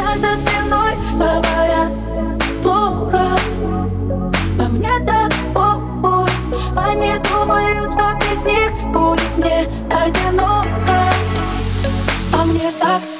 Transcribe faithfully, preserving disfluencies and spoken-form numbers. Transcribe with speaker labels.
Speaker 1: меня за спиной говорят плохо, а мне так похуй. Они думают, что без них будет мне одиноко, а мне так